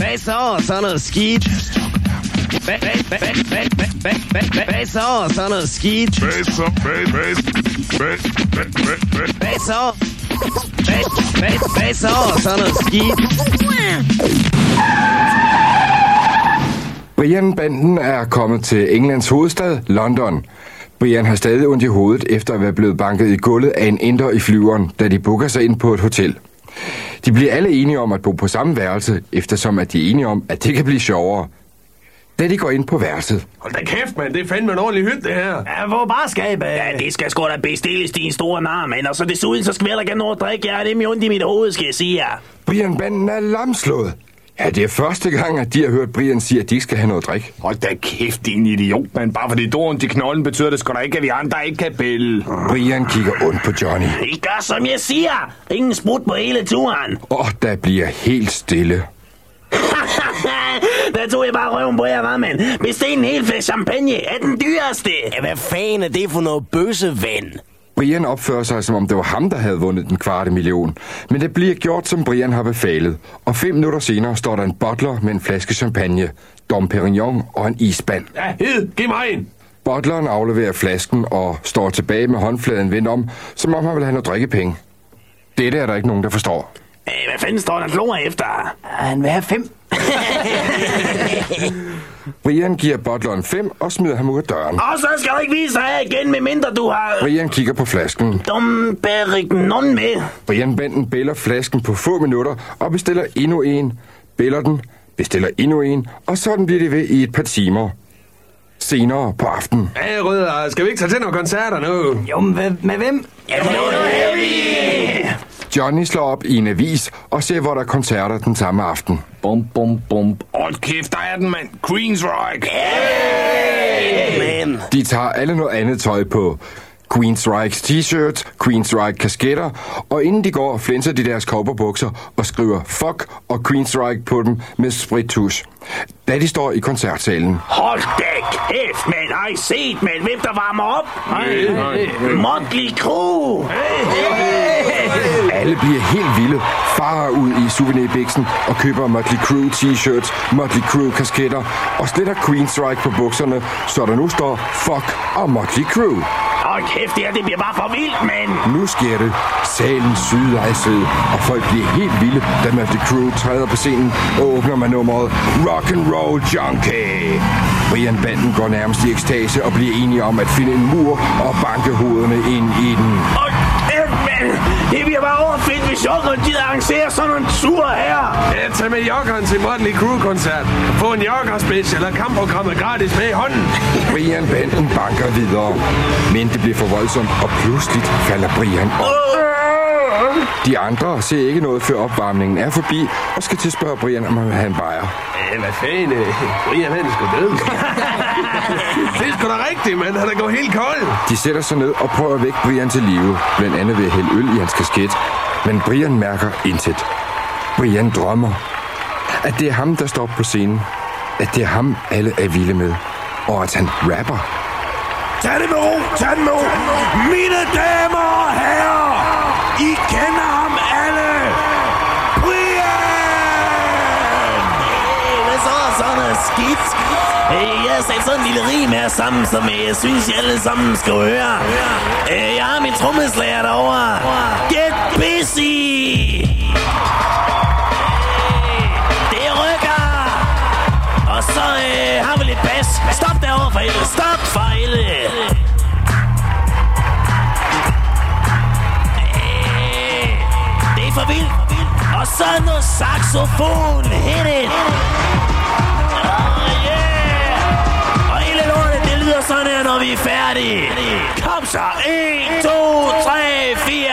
Hvad så? Sådan noget skidt. Hvad så? Sådan noget skidt. Hvad så? Hvad så? Sådan noget skidt. Brian-banden er kommet til Englands hovedstad, London. Brian har stadig ondt i hovedet, efter at være blevet banket i gulvet af en inder i flyveren, da de booker sig ind på et hotel. De bliver alle enige om at bo på samme værelse, eftersom at de er enige om, at det kan blive sjovere. Da de går ind på værelset. Hold da kæft, mand. Det er fandme en ordentlig hytte, det her. Ja, hvor bare skab. Ja, det skal sgu da bestilles din store nar, mand. Og så desuden, så skal vi heller ikke have noget at drikke. Jeg er det med ondt i mit hoved, skal jeg sige jer. Brian-banden er lamslået. Ja, det er første gang, at de har hørt Brian sige, at de ikke skal have noget drik. Hold da kæft, din idiot, mand. Bare fordi du ondt i knolden, betyder det sgu da ikke, at vi andre ikke kan pille. Brian kigger ondt på Johnny. I gør, som jeg siger. Ingen sprut på hele turen. Og der bliver helt stille. Der tog jeg bare røven på jer, var, mand. Bestil en hel flaske champagne er den dyreste. Ja, hvad fanden er det for noget bøsseven? Brian opfører sig, som om det var ham, der havde vundet den 250.000. Men det bliver gjort, som Brian har befalet. Og 5 minutter senere står der en butler med en flaske champagne, Dom Perignon og en isband. Ja, Hed, giv mig en. Butleren afleverer flasken og står tilbage med håndfladen vendt om, som om han vil have noget drikkepenge. Dette er der ikke nogen, der forstår. Hvad fanden står der glor efter? Han vil have 5. Brian giver butleren 5 og smider ham ud af døren. Og så skal du ikke vise dig her igen, medmindre du har... Brian kigger på flasken. Dom Perignon med. Brian-banden bæller flasken på få minutter og bestiller endnu en. Bæller den, bestiller endnu en, og sådan bliver det ved i et par timer. Senere på aftenen. Ja, Rødder, skal vi ikke tage til nogle koncerter nu? Jo, men med hvem? Ja, det er heavy! Johnny slår op i en avis og ser, hvor der er koncerter den samme aften. Bum, bum, bum. Hold kæft, der er den, mand. Queensryche. Men De tager alle noget andet tøj på. Queensryches t-shirts, Queensryche kasketter, og inden de går, flænser de deres cowboybukser og skriver fuck og Queensryche på dem med sprittusch. Da de står i koncertsalen. Hold da kæft, mand. Har I set, mand? Hvem der varmer op? Motley Crue. Alle bliver helt vilde, farer ud i souvenirbiksen og køber Motley Crue t-shirts, Motley Crue kasketter og sletter Queensryche på bukserne, så der nu står fuck og Motley Crue. Hold kæft, det bliver bare for vildt, mand. Nu sker det. Salen syder af sved, og folk bliver helt vilde, da Motley Crue træder på scenen og åbner med nummeret Rock and Roll Junkie. Brian-banden går nærmest i ekstase og bliver enige om at finde en mur og banke hovederne ind i den. Hold kæft, mand. Det bliver bare overfedt, hvis joggeren de arrangerer sådan en tur her. Ja, tag med joggeren til Motley Crue-koncert. Få en jogger-special og kampprogrammet gratis med i hånden. Brian-banden banker videre, men det bliver for voldsomt, og pludselig falder Brian om. De andre ser ikke noget, før opvarmningen er forbi, og skal til at spørge Brian, om han vil have en bajer. Hvad fanden? Brian, han er sgu død. Det er sgu da rigtigt, mand. Han er gået helt kold. De sætter sig ned og prøver at vække Brian til live, blandt andet ved at hælde øl i hans kasket. Men Brian mærker intet. Brian drømmer, at det er ham, der står på scenen. At det er ham, alle er vilde med. Og at han rapper. Tag det med ro, tag det med ro. Mine damer og herrer, I kender ham alle. Brian! hvad så? Sådan noget skidt. Jeg har sat sådan en lille rim her sammen, som jeg synes, I alle sammen skal høre. Jeg har min trommeslager derovre. Get busy! Det rykker! Og så har vi lidt bas. Stop derovre for helvede. Stop for helvede. Det er for vildt. Og så noget saxofon. Hit it. Og hele lortet, det lyder sådan her, når vi er færdige. Kom så. 1, 2, 3, 4.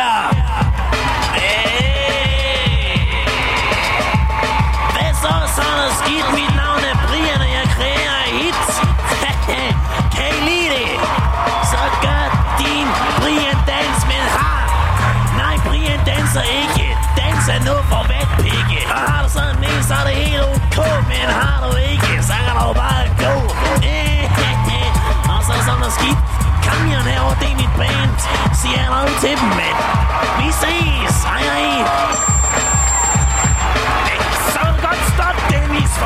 Hvad så? Sådan noget skidt. Mit navn er Brian, og jeg kreerer hits. Kan I lide det? Så gør din Brian dans, men har. Nej, Brian danser ikke. Dans er noget for vatpikke. Og har du sådan en, så er det helt ok. Men har du ikke, så kan du bare gå. Og så sådan noget skidt. Kom her herovre, det er mit band. Sig hallo til dem, mand. Vi ses. Hej, hej. Så er det godt. Stop, Dennis.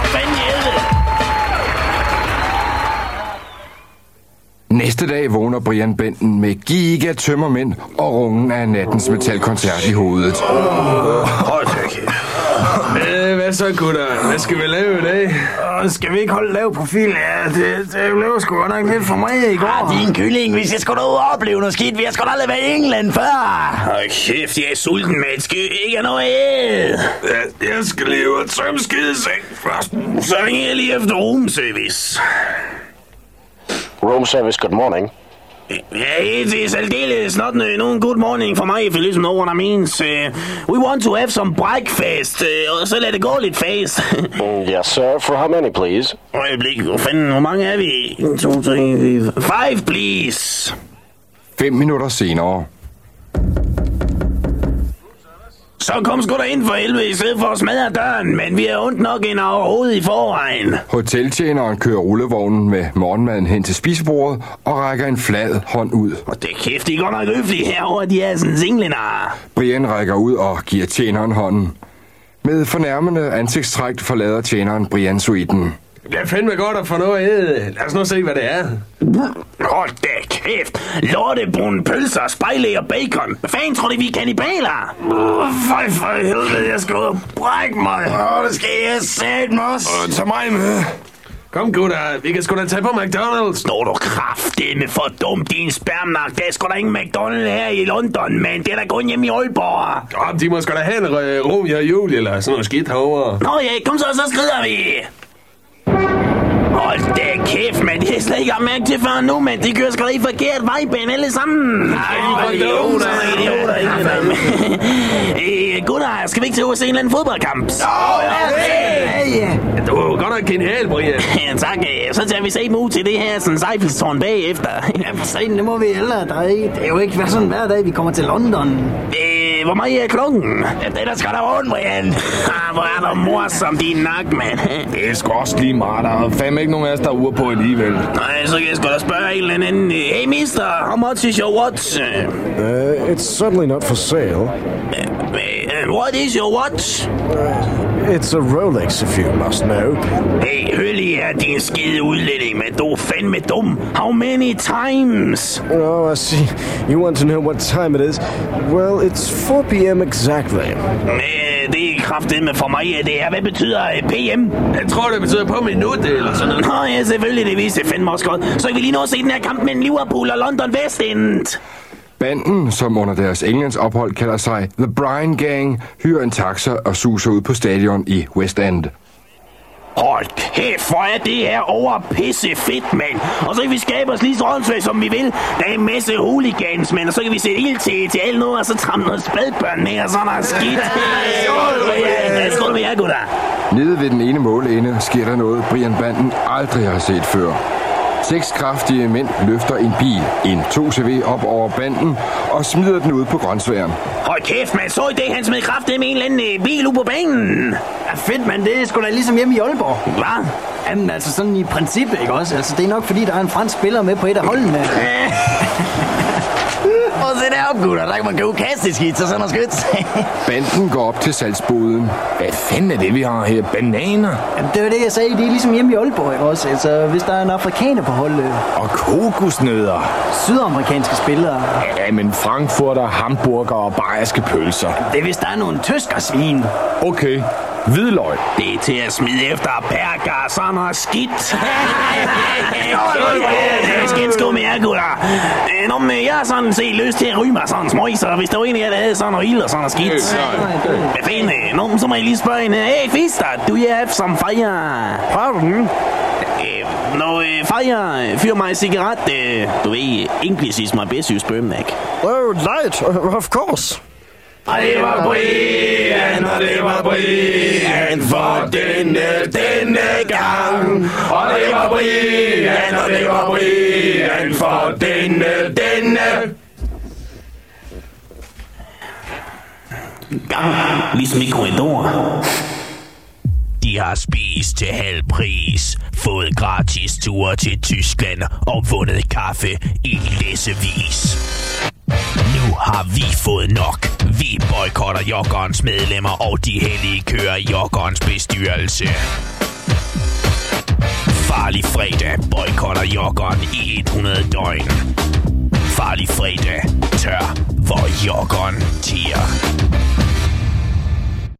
Næste dag vågner Brian Benten med gigatømmermænd og rungen af nattens metalkoncert i hovedet. Hold da kæft. Hvad så, gutter? Hvad skal vi lave i dag? Skal vi ikke holde lav profil? Ja, det laver sgu godt nok lidt for mig i går. Din kylling, vi skal sgu da ud og opleve noget skidt. Vi har sgu da aldrig været i England før. Hold kæft, jeg er sulten, man. Skal ikke have noget æd. Jeg skal lige ud og tømme skideseng først. Så ringer jeg lige efter room service. Room service, good morning. Ja, det er særdeles not nogen good morning for mig, if you listen over, what I means. We want to have some breakfast, og så lad det gå lidt fast. Yes, sir. For how many, please? Øjeblik, hvor mange er vi? 1, 2, 3, 4, 5, please. 5 minutter senere. Så kom sgu da ind for helvede i stedet for at smadre døren, men vi er ondt nok end overhovedet i forvejen. Hoteltjeneren kører rullevognen med morgenmaden hen til spisebordet og rækker en flad hånd ud. Og det kæft, de er godt nok høflige herovre, de er sådan singlenar. Brian rækker ud og giver tjeneren hånden. Med fornærmende ansigtstræk forlader tjeneren Brian suiten. Det er fandme godt at få noget at æde. Lad os nu se, hvad det er. Hold da kæft. Lortebrune pølser, spejlæg og bacon. Hvad fanden tror du, vi er kannibaler? Føj for helvede, jeg skal ud og brække mig. Det skal jeg satme også. Tag mig med. Kom, gutter. Vi kan sgu da tage på McDonald's. Står du kraftedeme for dum, din spermnak. Der er sgu da ingen McDonald's her i London, men det er da kun hjemme i Aalborg. De må sgu da have en Romeo og Julie eller sådan noget skidt herovre. Nå ja, kom så skrider vi. Hold da kæft, mand. Det er slet ikke mærke til før nu, mand. De kører sgu da i forkert vejbane alle sammen. Nej, idioter. Gutter, skal vi ikke til at se en eller anden fodboldkamp? Du er jo godt nok genial, Brian. Ja, tak. Så tager vi set ud til det her sådan Seifelstårn bagefter. Ja, for satan, det må vi hellere. Det er jo ikke sådan hver dag, vi kommer til London. Hvor meget er klokken? Ja, det er der skal der rundt, Brian. Hvor er der morsom din nak, mand. Det er sgu også lige meget. Der er fandme ikke nogen af os, der er ude på alligevel. Nej, så kan jeg sgu da spørge en eller anden. Hey, mister, how much is your watch? It's certainly not for sale. What is your watch? It's a Rolex, if you must know. Hey, hør lige her, din skide udlænding, men du er fandme dum. How many times? Oh, I see. You want to know what time it is? Well, it's 4 p.m. exactly. Det er kraftedeme for mig, det her. Hvad betyder PM? Jeg tror, det betyder på minut eller sådan noget. Nå ja, selvfølgelig, det vidste jeg fandme også godt. Så kan vi lige nå at se den her kamp mellem Liverpool og London West End. Banden, som under deres Englands ophold kalder sig The Brian Gang, hyrer en taxa og suser ud på stadion i West End. Hold kæft, hvor er det her over pisse fedt, mand. Og så kan vi skabe os lige så åndssvagt, som vi vil. Der er en masse hooligans, mand. Og så kan vi sætte ild til alt noget, og så trampe noget spædbørn ned, og sådan noget skidt. Skål med jer, gutter. Nede ved den ene målende sker der noget, Brian Banden aldrig har set før. 6 kraftige mænd løfter en bil, en 2CV op over banden og smider den ud på grøntsværen. Hold kæft, man. Så i dag, han smed kraft med en eller anden bil ud på banen. Ja, fedt, mand. Det er sgu da ligesom hjemme i Aalborg. Hvad? Jamen, altså sådan i princippet, ikke også? Altså, det er nok fordi, der er en fransk spiller med på et af holdene. Og se deroppe, gutter. Der kan man købe kasteskidt, så sådan noget skyt. Banden går op til salgsboden. Hvad fanden er det, vi har her? Bananer? Jamen, det var det, jeg sagde. Det er ligesom hjemme i Aalborg, ikke også? Altså, hvis der er en afrikaner på holdet. Og kokosnødder. Sydamerikanske spillere. Ja, men frankfurter, hamburger og bayerske pølser. Det er, hvis der er nogle tyskersvin. Okay. Hvidløg. Det er til at smide efter perker, sådan noget skidt. Skidt skum med jer, gutter. Nå, men jeg har sådan set lyst til at ryge mig sådan smøg, så hvis der var en af jer, der havde sådan noget ild og sådan noget skidt. Hvad fanden? Nå, så må jeg lige spørge hende. Hey, Fister, do you have some fire? Pardon? Fire, fyr mig en cigaret. Du ved, English is my best you sperm, ikke? Oh, light, of course. Og det var Brian, og det var Brian for denne gang. Og det var Brian, og det var Brian for denne. Ligesom i korridor. De har spist til halv pris, fået gratis ture til Tyskland og vundet kaffe i læssevis. Nu har vi fået nok. Vi boykotter Jokkerens medlemmer og de hellige kører i Jokkerens bestyrelse. Farlig fredag boykotter under joggeren i 100 døgn. Farlig fredag, tør, hvor joggeren tier.